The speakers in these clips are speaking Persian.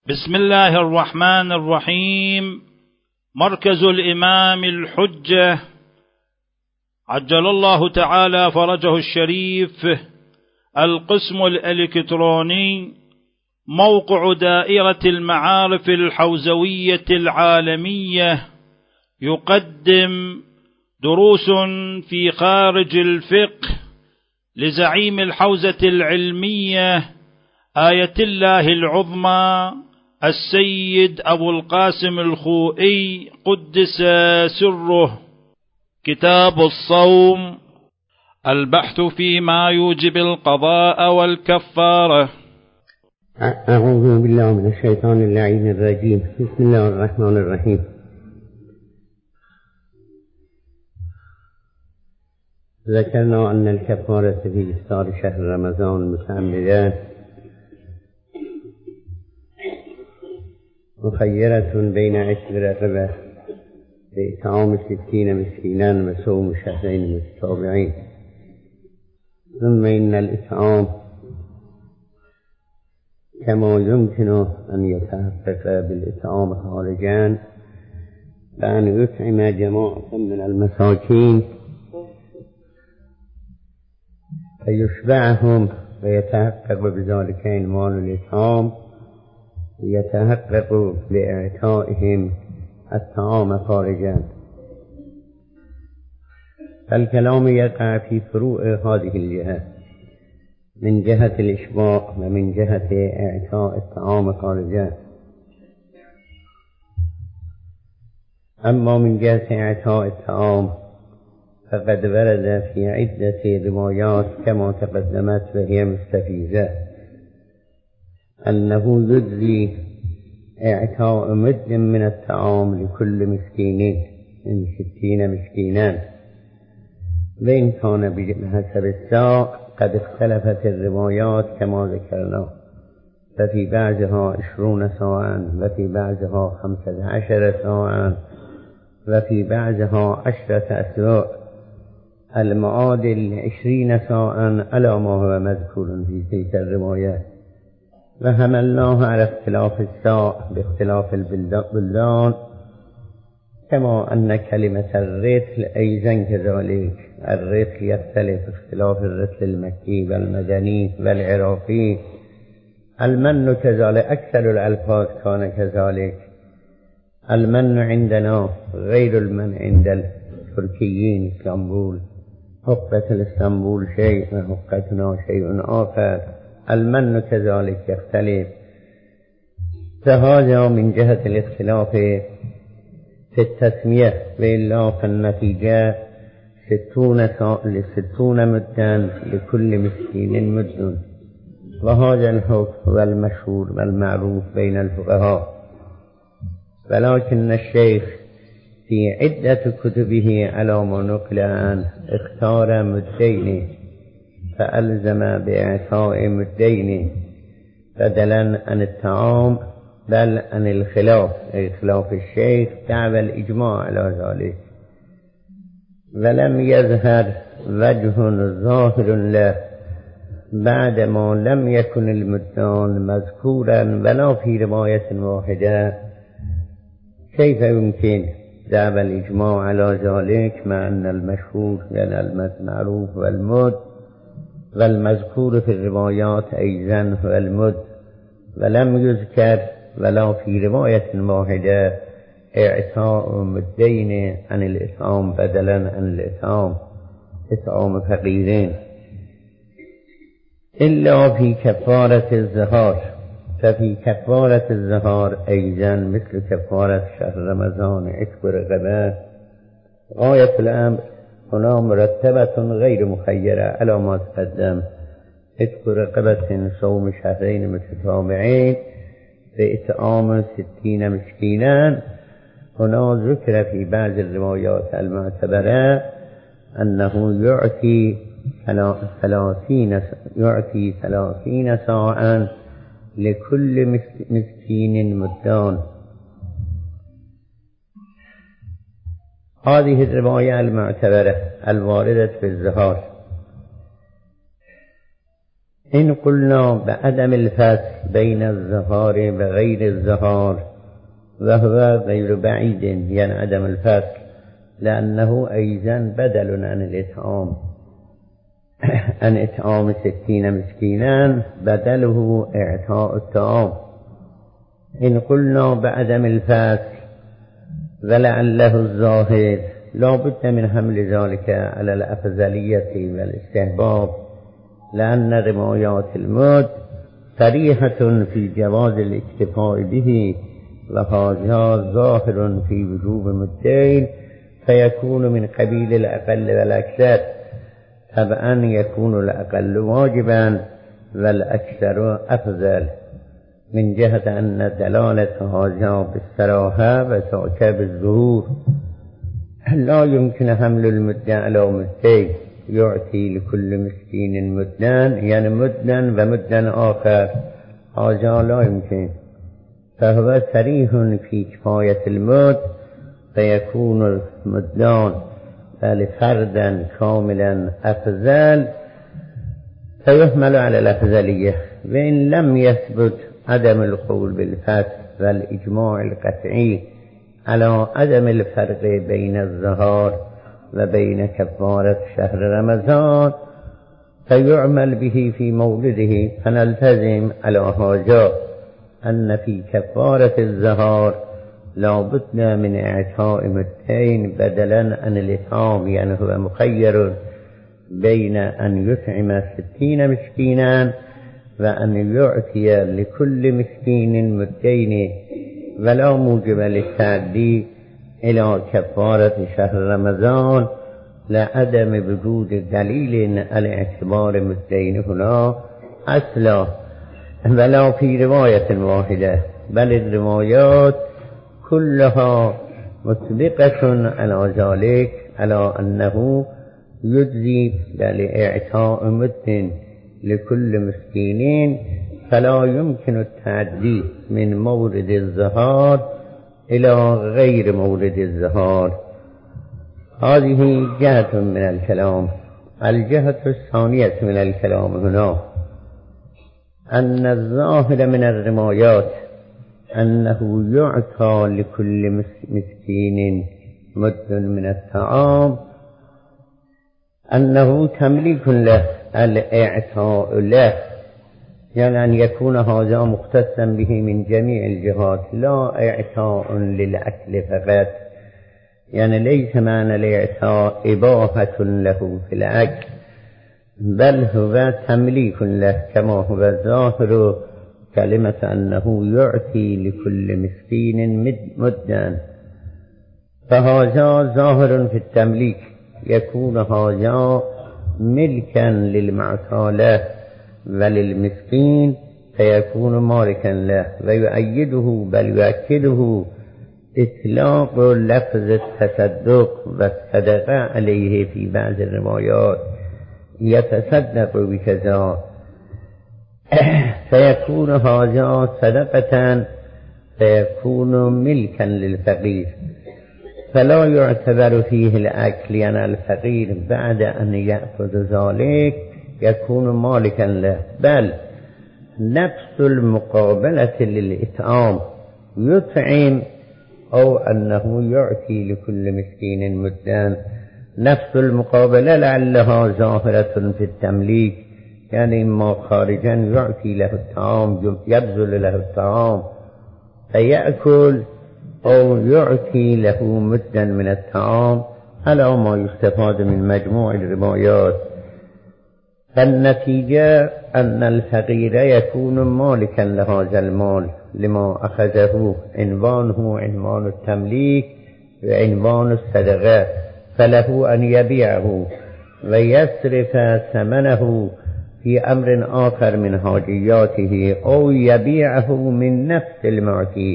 بسم الله الرحمن الرحيم. مركز الإمام الحجة عجل الله تعالى فرجه الشريف، القسم الإلكتروني، موقع دائرة المعارف الحوزوية العالمية، يقدم دروس في خارج الفقه لزعيم الحوزة العلمية آية الله العظمى السيد أبو القاسم الخوئي قدس سره. كتاب الصوم، البحث فيما يوجب القضاء والكفارة. أعوذ بالله من الشيطان اللعين الرجيم. بسم الله الرحمن الرحيم. ذكرنا أن الكفارة في إفطار شهر رمضان متعمدا مخيرة بين عتق رقبة بإطعام 60 مسكينا وصوم شهرين متتابعين. ثم إن الإطعام كما يمكن أن يتحقق بالإطعام خارجا فأن يطعم جماعة من المساكين فيشبعهم ويتحقق بذلك إنوال الإطعام، يتحقق لإعطائهم الطعام خارجا. فالكلام يقع في فروع هذه الجهة من جهة الإشباع ومن جهة إعطاء الطعام خارجا. أما من جهة إعطاء الطعام فقد ورد في عدة روايات كما تقدمت وهي مستفيضة أنه يجزي إعطاء مد من الطعام لكل مسكين من 60 مسكينا، وإن كان بحسب الساع قد اختلفت الروايات كما ذكرنا، ففي بعضها 20 ساعا وفي بعضها 15 ساعا وفي بعضها 10 أسواع، المعادل 20 ساعا على ما هو مذكور في تلك الروايات. وحملناه على اختلاف الساع باختلاف البلدان، كما أن كلمة الرطل أيضا كذلك. الرطل يختلف اختلاف الرطل المكي والمدني والعراقي. المن كذلك، أكثر الألفاظ كان كذلك. المن عندنا غير المن عند التركيين اسطنبول. حقة الاسطنبول شيء وحقتنا شيء آخر. المن كذلك يختلف. فهذا من جهة الاختلاف في التسمية، وإلا فالنتيجة 60 مدا لكل مسكين مد، وهذا الحكم هو المشهور والمعروف بين الفقهاء. ولكن الشيخ في عدة كتبه على ما نقل عنه اختار مدين، فألزم بإعطاء مدين بدلا عن الطعام، بل عن الخلاف، أي خلاف الشيخ دعوى الإجماع على ذلك. ولم يظهر وجه ظاهر له بعدما لم يكن المدان مذكورا ولا في رواية واحدة، كيف يمكن دعوى الإجماع على ذلك مع أن المشهور يعني المعروف والمد والمذكور في الروايات أيضا هو المد، ولم يذكر ولا في رواية واحدة إعطاء مدين عن الإطعام بدلا عن الإطعام، إطعام فقيرين، إلا في كفارة الزهار. ففي كفارة الزهار أيضا مثل كفارة شهر رمضان عتق رقبة. غاية الأمر هنا مرتبة غير مخيرة على ما تقدم. عتق رقبة صوم شهرين متتابعين بإطعام 60 مسكينا. هنا ذكر في بعض الروايات المعتبرة أنه يعطي 30 ساعا لكل مسكين مدان. هذه الرواية المعتبرة الواردة في الزهار إن قلنا بعدم الفصل بين الظهار وغير الظهار وهو غير بعيد، يعني عدم الفصل، لأنه أيضا بدل عن الإطعام، عن إطعام 60 مسكينا بدله إعطاء الطعام. إن قلنا بعدم الفصل ولعله الظاهر لا بد من حمل ذلك على الأفضلية والاستحباب، لأن روايات المد صريحة في جواز الاكتفاء به، وهذا ظاهر في وجوب مدين، فيكون من قبيل الأقل والأكثر. طبعا يكون الأقل واجبا والأكثر أفضل، من جهة أن دلالة هذا بالصراحة وذاك بالظهور. لا يمكن حمل المد على مدين، يعطي لكل مسكين مدًا، يعني مدًا ومدًا آخر، هذا لا يمكن، فهو صريح في كفاية المد، فيكون المدان فردا كاملا أفضل، فيحمل على الأفضلية. وإن لم يثبت عدم القول بالفصل والإجماع القطعي على عدم الفرق بين الظهار وبين كفارة شهر رمضان، فيعمل به في مولده، فنلتزم على هذا أن في كفارة الظهار لا بد من إعطاء مدين بدلا عن الإطعام، يعني هو مخير بين أن يطعم 60 مسكينا وأن يعطي لكل مسكين مدين، ولا موجب للتعدي إلى كفارة شهر رمضان لعدم وجود دليل على اعتبار مدين هنا أصلا، ولا في رواية واحدة، بل الروايات كلها مطبقة على ذلك، على أنه يجزي لإعطاء مد لكل مسكين، فلا يمكن التعدي من مورد الظهار إلى غير مورد الظهار. هذه جهة من الكلام. الجهة الثانية من الكلام هنا أن الظاهر من الروايات أنه يعطى لكل مسكين مد من الطعام، أنه تمليك له، الإعطاء له، يعني أن يكون هذا مختصا به من جميع الجهات، لا إعطاء للأكل فقط، يعني ليس معنى الإعطاء إباحة له في الأكل، بل هو تمليك له، كما هو ظاهر كلمة أنه يعطي لكل مسكين مدًا، فهذا ظاهر في التمليك، يكون هذا ملكا للمعطى له وللمسكين، فيكون مالكا له. ويؤيده بل يؤكده إطلاق لفظ التصدق والصدقة عليه في بعض الروايات، يتصدق بكذا، فيكون هذا صدقة، فيكون ملكا للفقير، فلا يعتبر فيه الأكل، يعني الفقير بعد أن يأخذ ذلك يكون مالكا له، بل نفس المقابلة للإطعام، يطعم أو أنه يعطي لكل مسكين مدًا، نفس المقابلة لعلها ظاهرة في التمليك، يعني إما خارجا يعطي له الطعام، يبذل له الطعام فيأكل، أو يعطي له مدًا من الطعام، على ما يستفاد من مجموع الروايات. فالنتيجة أن الفقير يكون مالكا لهذا المال لما أخذه، عنوانه عنوان التمليك وعنوان الصدقة، فله أن يبيعه ويصرف ثمنه في أمر آخر من حاجياته، أو يبيعه من نفس المعطي،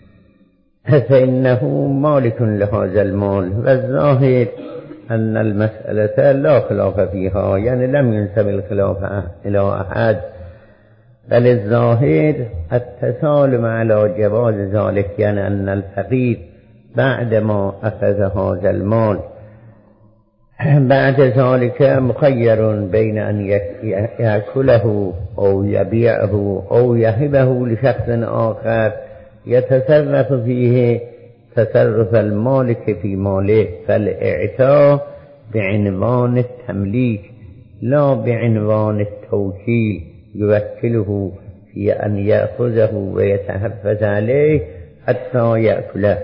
فإنه مالك لهذا المال. والظاهر أن المسألة لا خلاف فيها، يعني لم ينسب الخلاف إلى أحد، بل الظاهر التسالم على جواز ذلك، يعني أن الفقير بعدما أخذ هذا المال بعد ذلك مخير بين أن يأكله أو يبيعه أو يهبه لشخص آخر يتصرف فيه تصرف المالك في ماله، فالإعطاء بعنوان التمليك لا بعنوان التوكيل يوكله في أن يأخذه ويتحفظ عليه حتى يأكله.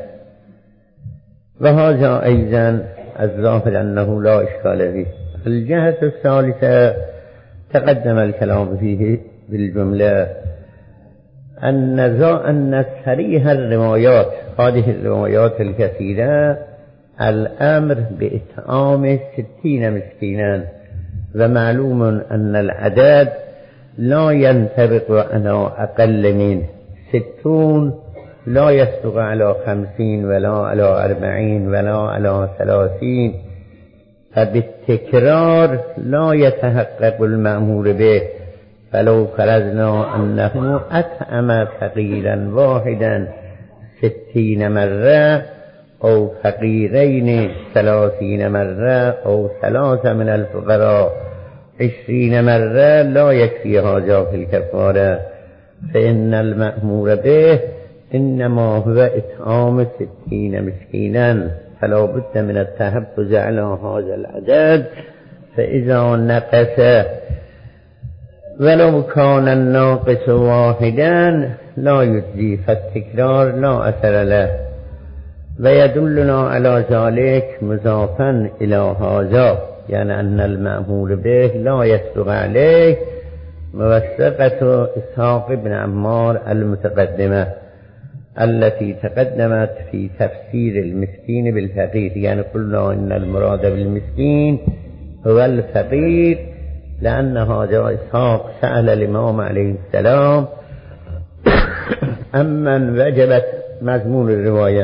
وهذا أيضا الظاهر أنه لا إشكال فيه. الجهة الثالثة تقدم الكلام فيه بالجملة أن صريح الروايات، هذه الروايات الكثيرة، الأمر بإطعام 60 مسكينا، ومعلوم أن العدد لا ينطبق على أقل من 60، لا يسبق على 50 ولا على 40 ولا على 30، فبالتكرار لا يتحقق المأمور به. فلو فرضنا أنه أطعم فقيرا واحدا 60 مرة أو فقيرين 30 مرة أو 3 من الفقراء 20 مرة لا يكفي هذا في الكفارة، فإن المأمور به إنما هو إطعام 60 مسكينا، فلا بد من التحفظ على هذا العدد. فإذا نقص ولو كان الناقص واحدا لا يجزي، فالتكرار لا أثر له. ويدلنا على ذلك مضافا إلى هذا، يعني أن المأمور به لا يسبق عليه موثقة إسحاق بن عمار المتقدمة التي تقدمت في تفسير المسكين بالفقير. يعني قلنا إن المراد بالمسكين هو الفقير، لأن هذا إسحاق سأل الإمام عليه السلام أمن وجبت مضمون الرواية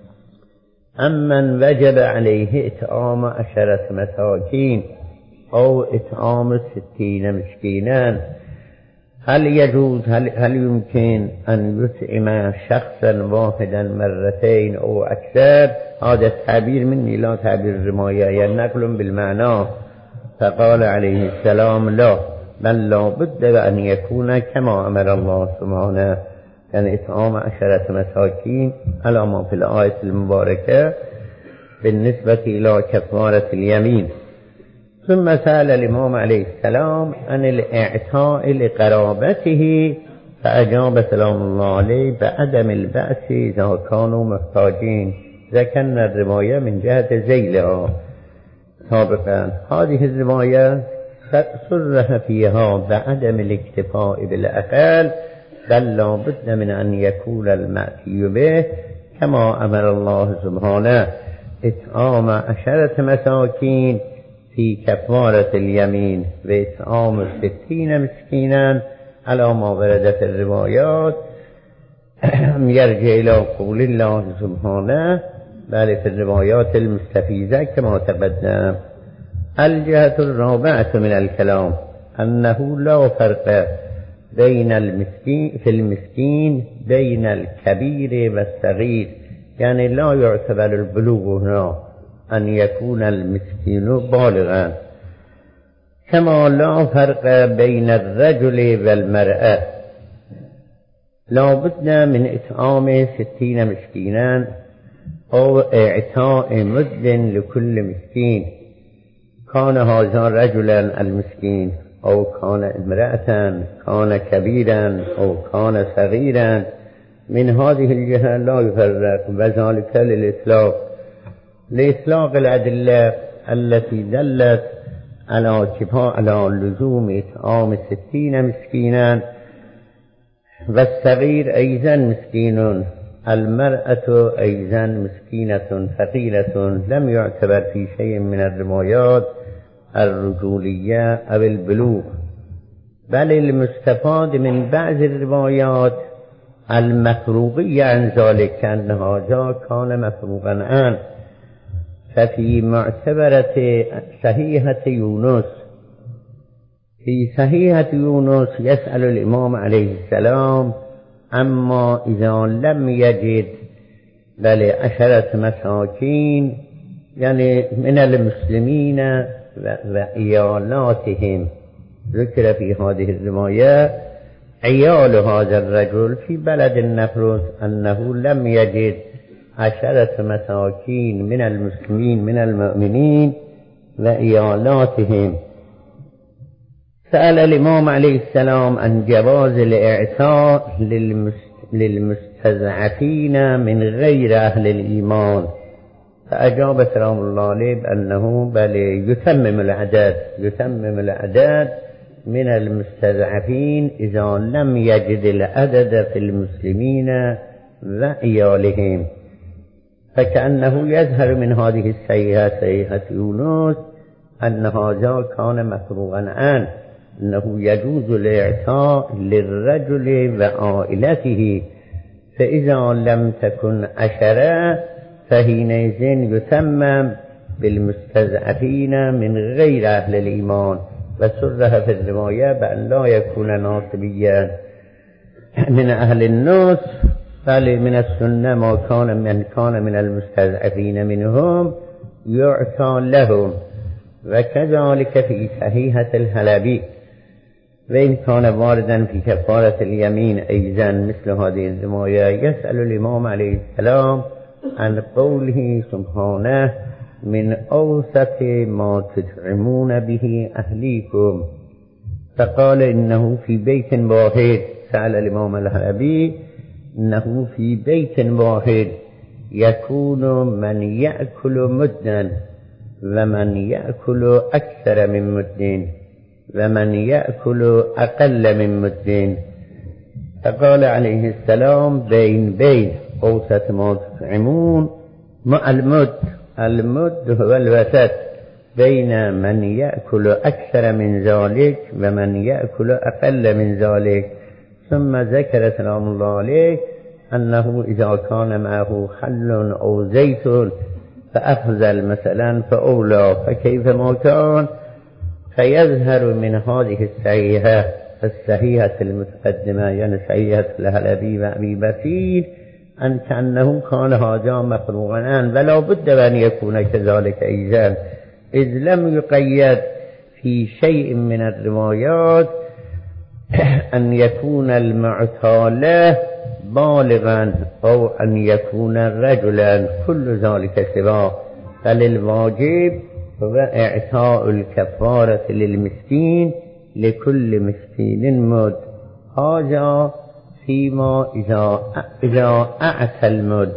أمن وجب عليه إطعام 10 مساكين أو إطعام 60 مسكينا، هل يجوز هل يمكن أن يطعم شخصا واحدا مرتين أو أكثر؟ هذا التعبير مني لا تعبير الرواية، يعني نقل بالمعنى. فقال عليه السلام لا، بل لا بد أن يكون كما أمر الله سبحانه، يعني إطعام 10 مساكين على ما في الآية المباركة بالنسبة إلى كفارة اليمين. ثم سأل الإمام عليه السلام عن الإعطاء لقرابته، فأجاب سلام الله عليه بعدم البأس إذا كانوا محتاجين. ذكرنا الرواية من جهة ذيلها سابقا. هذه الرواية صرح فيها بعدم الاكتفاء بالأقل، بل لا بد من أن يكون المأتي به كما أمر الله سبحانه، إطعام 10 مساكين في كفارة اليمين وإطعام 60 مسكينا على ما وردت الروايات. يرجع إلى قول الله سبحانه بل في الروايات المستفيزة كما تقدم. الجهة الرابعة من الكلام أنه لا فرق بين المسكين بين الكبير والصغير، يعني لا يعتبر البلوغ هنا أن يكون المسكين بالغا، كما لا فرق بين الرجل والمرأة. لا بد من إطعام 60 مسكينا أو إعطاء مد لكل مسكين، كان هذا رجلا المسكين أو كان امرأة، كان كبيرا أو كان صغيرا. من هذه الجهة لا يفرق، وذلك لإطلاق الأدلة التي دلت على لزوم إطعام 60 مسكينا، والصغير أيضا مسكين، المرأة أيضا مسكينة فقيرة. لم يعتبر في شيء من الروايات الرجولية أو البلوغ، بل المستفاد من بعض الروايات المفروغية عن ذلك أن هذا كان مفروغا عنه. ففي معتبرة صحيحة يونس، في صحيحة يونس يسأل الإمام عليه السلام أما إذا لم يجد بل 10 مساكين يعني من المسلمين وعيالاتهم. ذكر في هذه الرواية عيال هذا الرجل في بلد نفرس أنه لم يجد 10 مساكين من المسلمين من المؤمنين وعيالاتهم. سأل الإمام عليه السلام عن جواز الإعطاء للمستضعفين من غير أهل الإيمان، فأجاب سلام الله عليه بأنه بل يتمم العدد من المستضعفين إذا لم يجد العدد في المسلمين وعيالهم. فكأنه يظهر من هذه الصحيحة صحيحة يونس أن هذا كان مفروغا عنه، أنه يجوز الإعطاء للرجل وعائلته، فإذا لم تكن 10 فحينئذ يتمم بالمستضعفين من غير أهل الإيمان. وصرح في الرواية بأن لا يكون ناصبيا من أهل النص، بل من السنة ما كان من المستضعفين منهم يعطى لهم. وكذلك في صحيحة الحلبي، وإن كان واردا في كفارة اليمين أيضا مثل هذه الرواية، يسأل الإمام عليه السلام عن قوله سبحانه من أوسط ما تطعمون به أهليكم، فقال إنه في بيت واحد. سأل الإمام الحلبي إنه في بيت واحد يكون من يأكل مدا ومن يأكل أكثر من مد ومن يأكل أقل من مد. فقال عليه السلام بين أوسط ما تطعمون مع المد هو الوسط بين من يأكل أكثر من ذلك ومن يأكل أقل من ذلك. ثم ذكر سلام الله عليه أنه إذا كان معه خل أو زيت فأفضل مثلا فأولى، فكيف ما كان. فيظهر من هذه الصحيحة المتقدمة يعني صحيحة الحلبي وأبي بكر أن كأنه كان هذا مفروغا عنه، ولا بد أن يكون كذلك أيضا، إذ لم يقيد في شيء من الروايات أن يكون المعطى له بالغا أو أن يكون رجلا، كل ذلك سواء. فللواجب هو إعطاء الكفارة للمسكين لكل مسكين مد، هذا فيما إذا أعطى المد.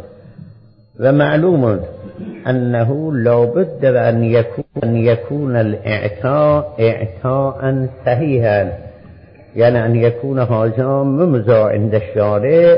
ومعلوم أنه لا بد أن يكون الإعطاء إعطاء صحيحا، يعني أن يكون هذا ممضى عند الشارع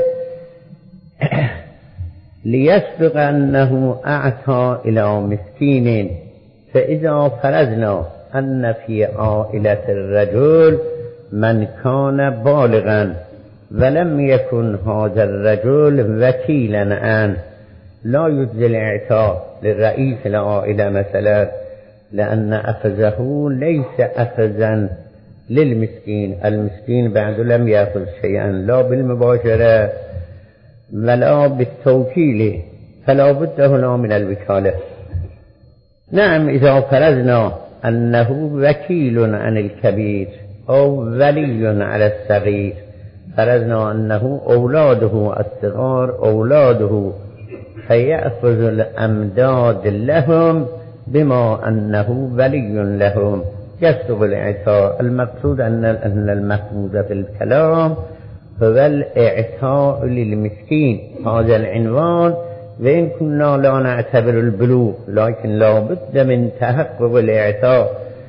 ليسبق أنه أعطى إلى مسكين. فإذا فرضنا أن في عائلة الرجل من كان بالغا ولم يكن هذا الرجل وكيلا عنه، لا يجزي الإعطاء للرئيس العائلة مثلا، لأن أخذه ليس أخذا للمسكين. المسكين بعد لم يأخذ شيئا لا بالمباشرة ولا بالتوكيل، فلا بد هنا من الوكالة. نعم، إذا فرضنا أنه وكيل عن الكبير أو ولي على الصغير، فرضنا أنه أولاده الصغار أولاده، فيأخذ الأمداد لهم بما أنه ولي لهم، يسبق الإعطاء. المقصود أن المحمود في الكلام هو الإعطاء للمسكين، هذا العنوان. وإن كنا لا نعتبر البلوغ، لكن لا بد من تحقق الإعطاء.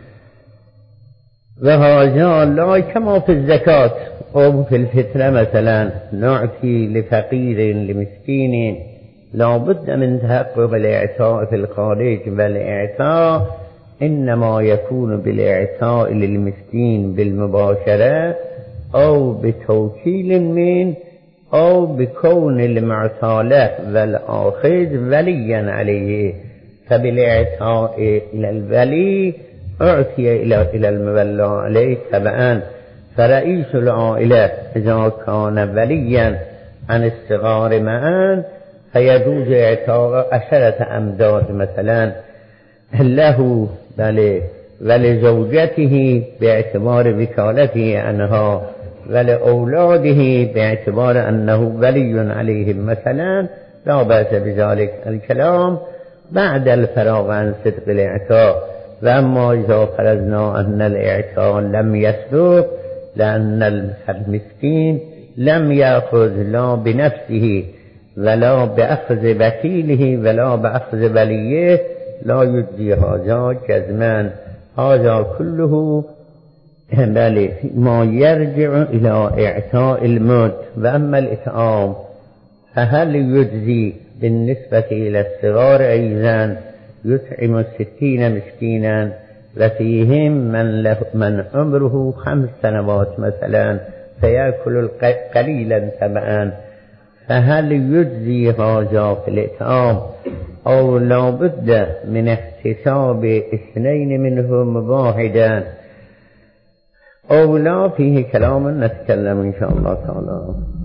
وهذا لا كما في الزكاة أو في الفطرة مثلا نعطي لفقير لمسكين، لا بد من تحقق الإعطاء في الخارج. والإعطاء إنما يكون بالإعطاء للمسكين بالمباشرة أو بتوكيل من أو بكون المعطى له والآخذ وليا عليه. فبالإعطاء إلى الولي أعطي إلى المولى عليه تبعا. فرئيس العائلة إذا كان وليا عن الصغار معا فيجوز إعطاء 10 أمداد مثلا له ولزوجته باعتبار وكالته عنها ولأولاده باعتبار أنه ولي عليهم مثلا، لا بأس بذلك. الكلام بعد الفراغ عن صدق الإعطاء. وأما إذا فرضنا أن الإعطاء لم يصدق لأن المسكين لم يأخذ لا بنفسه ولا بأخذ وكيله ولا بأخذ وليه، لا يجزي هذا جزما. هذا كله ما يرجع إلى إعطاء الموت. وأما الإطعام فهل يجزي بالنسبة إلى الصغار أيضا؟ يطعم 60 مسكينا وفيهم من عمره 5 سنوات مثلا فيأكل قليلا طبعا، فهل يجزي هذا في الإطعام أو لا بد من احتساب 2 منهم واحدا أو لا؟ فيه كلام نتكلم إن شاء الله تعالى.